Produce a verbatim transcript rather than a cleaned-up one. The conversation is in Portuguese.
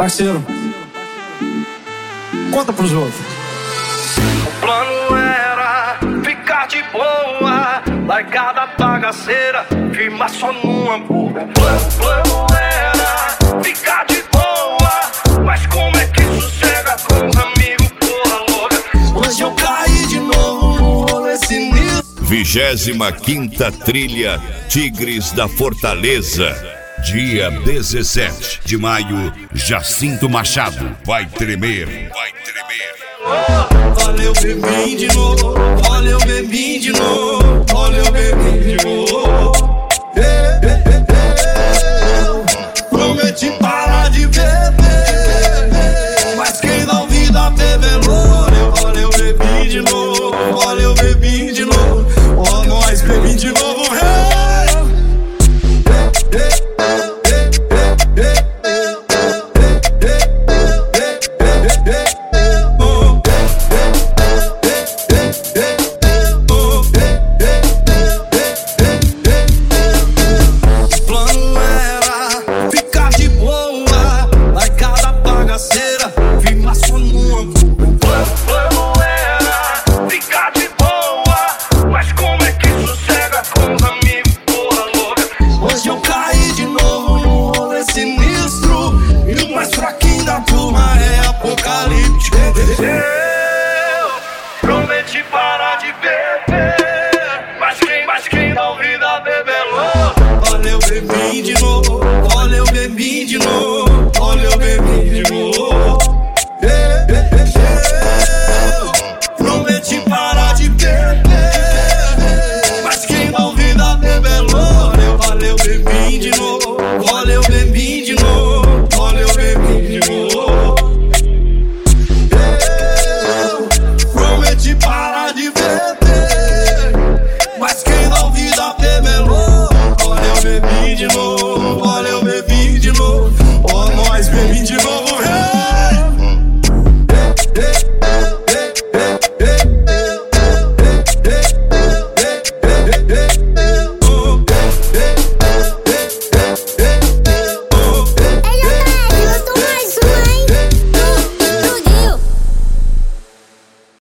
Parceiro, conta pros outros. O plano era ficar de boa, largar da bagaceira, firmar só no amor. O plano, plano era ficar de boa, mas como é que sossega com os amigos, porra louca? Hoje eu caí de novo no rolê sinistro. Vigésima quinta Trilha Tigres da Fortaleza. Dia dezessete de maio, Jacinto Machado. Vai tremer, vai tremer. Oh, olha eu bebi de novo, olha eu bebi de novo, olha eu bebi de novo. Ei, ei, ei, eu prometi parar de beber, mas quem não vida bebelou. Olha eu bebi de novo, olha eu bebi de novo, ó nós bebi de novo. Eu prometi parar de beber, mas quem, mas quem não vida bebelou. Olha eu bebi de novo,